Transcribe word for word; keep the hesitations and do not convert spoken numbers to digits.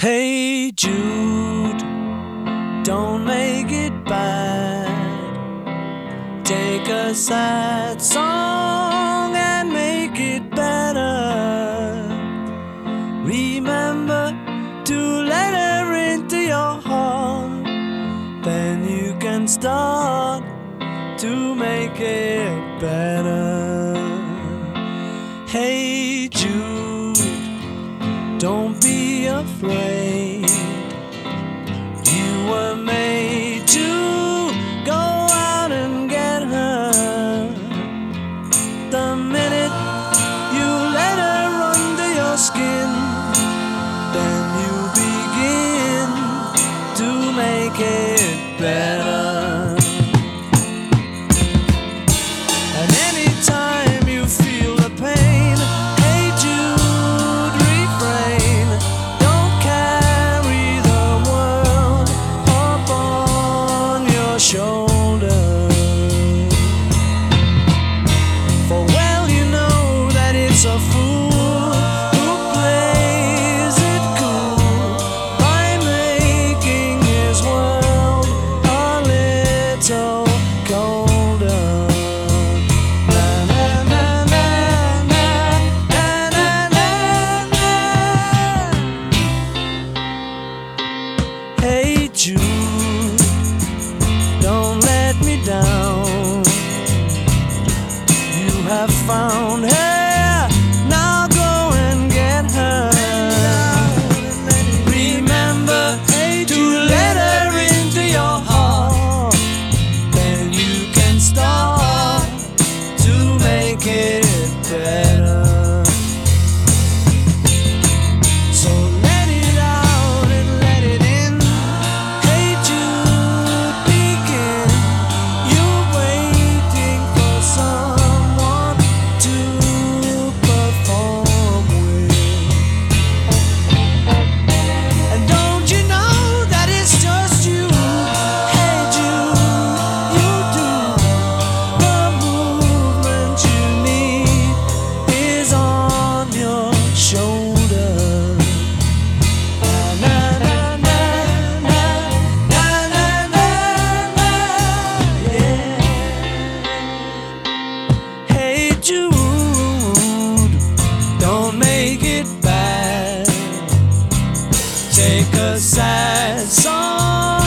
Hey Jude, don't make it bad. Take a sad song and make it better. Remember to let her into your heart, then you can start to make it better. Hey Jude, don't be afraid. You were made to go out and get her. The minute you let her under your skin, then you begin to make it better. And anytime you feel the pain, hey Jude, refrain. Don't carry the world upon your shoulder. For well you know that it's a fool who plays it cool by making his world a little colder. Na, na, na, na, na, na, na, na. Hey Jude, don't let me down. You have found her, now go and get her. Remember to let her into your heart, then you can start to make it better. So let it out and let it in. Hey Jude, begin. You're waiting for someone to perform with. And don't you know that it's just you? Hey Jude, you do. The movement you need is on your shoulder. Na, na, na, na, na, na, na, na, yeah. Hey Jude, don't make it bad. Take a sad song